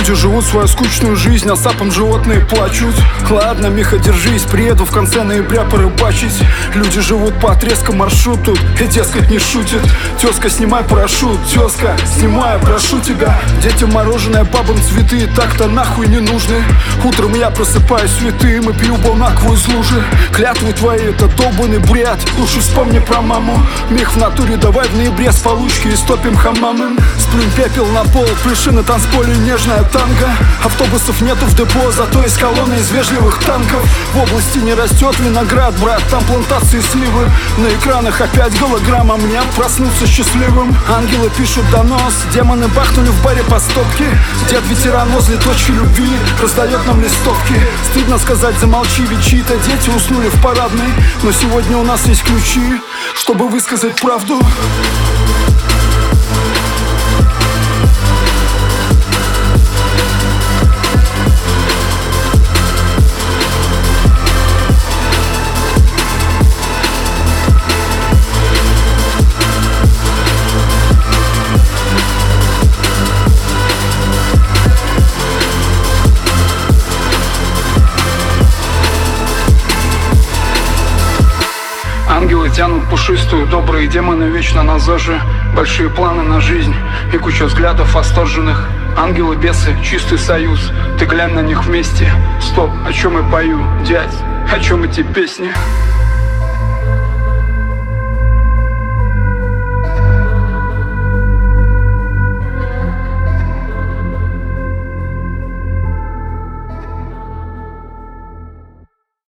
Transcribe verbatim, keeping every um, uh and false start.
Люди живут свою скучную жизнь, а сапом животные плачут. Ладно, Миха, держись, приеду в конце ноября порыбачить. Люди живут по отрезкам маршрут тут, и дескать не шутит. Тезка, снимай парашют, тезка, снимай, прошу тебя. Детям мороженое, бабам цветы, так-то нахуй не нужны. Утром я просыпаюсь святым и пью бонакву из лужи. Клятвы твои, это долбанный бред, лучше вспомни про маму. Мих, в натуре, давай в ноябре с получки и стопим хамамом. Сплюнь пепел на пол, пляши на танцполе нежная танго. Автобусов нету в депо, зато есть колонны из вежливых танков. В области не растет виноград, брат, там плантации сливы. На экранах опять голограмма, мне проснуться счастливым. Ангелы пишут донос, демоны бахнули в баре по стопке. Дед-ветеран возле точки любви раздает нам листовки. Стыдно сказать, замолчи, ведь чьи-то дети уснули в парадной. Но сегодня у нас есть ключи, чтобы высказать правду. Ангелы тянут пушистую, добрые демоны вечно на зоже. Большие планы на жизнь и куча взглядов восторженных. Ангелы, бесы, чистый союз, ты глянь на них вместе. Стоп, о чем я пою, дядь, о чем эти песни?